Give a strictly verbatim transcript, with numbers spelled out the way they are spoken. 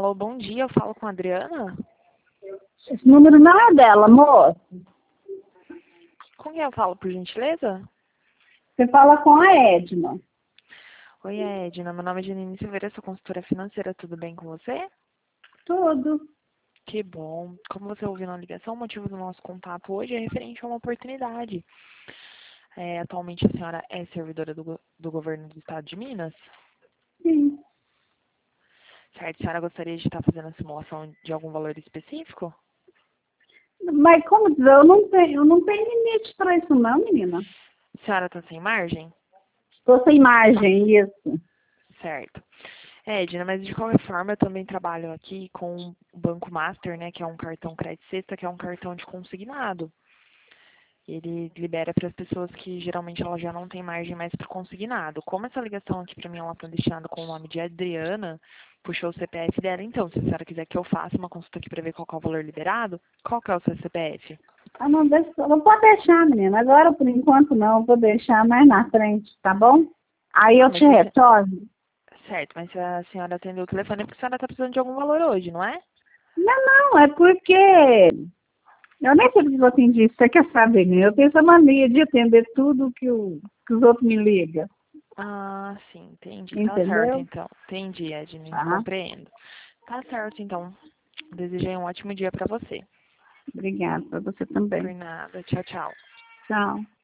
Alô, bom dia, eu falo com a Adriana? Esse número não é dela, amor. Com quem eu falo, por gentileza? Você fala com a Edna. Oi, Edna, meu nome é Janine Silveira, sou consultora financeira, tudo bem com você? Tudo. Que bom. Como você ouviu na ligação, o motivo do nosso contato hoje é referente a uma oportunidade. É, atualmente a senhora é servidora do, go- do governo do estado de Minas? Sim. Certo, a senhora gostaria de estar fazendo a simulação de algum valor específico? Mas como dizer, eu não tenho, eu não tenho limite para isso não, menina. A senhora está sem margem? Estou sem margem, isso. Certo. É, Edna, mas de qualquer forma eu também trabalho aqui com o Banco Master, né, que é um cartão crédito sexta, que é um cartão de consignado. Ele libera para as pessoas que geralmente elas já não têm margem mais para o consignado. Como essa ligação aqui para mim ela está destinada com o nome de Adriana, puxou o C P F dela, então, se a senhora quiser que eu faça uma consulta aqui para ver qual que é o valor liberado, qual que é o seu C P F? Ah, não, deixa, não pode deixar, menina. Agora, por enquanto, não. Eu vou deixar mais na frente, tá bom? Aí Ah, eu mas te você... retorno. Certo, mas se a senhora atendeu o telefone é porque a senhora está precisando de algum valor hoje, não é? Não, não, é porque eu nem sei porque eu atendi isso. Você quer saber, né? Eu tenho essa mania de atender tudo que, o, que os outros me ligam. Ah, sim, entendi. Tá certo, Entendeu? então. Entendi, Edna, Tá? compreendo. Tá certo, então. Desejei um ótimo dia para você. Obrigada para você Por também. nada. Tchau, tchau. Tchau.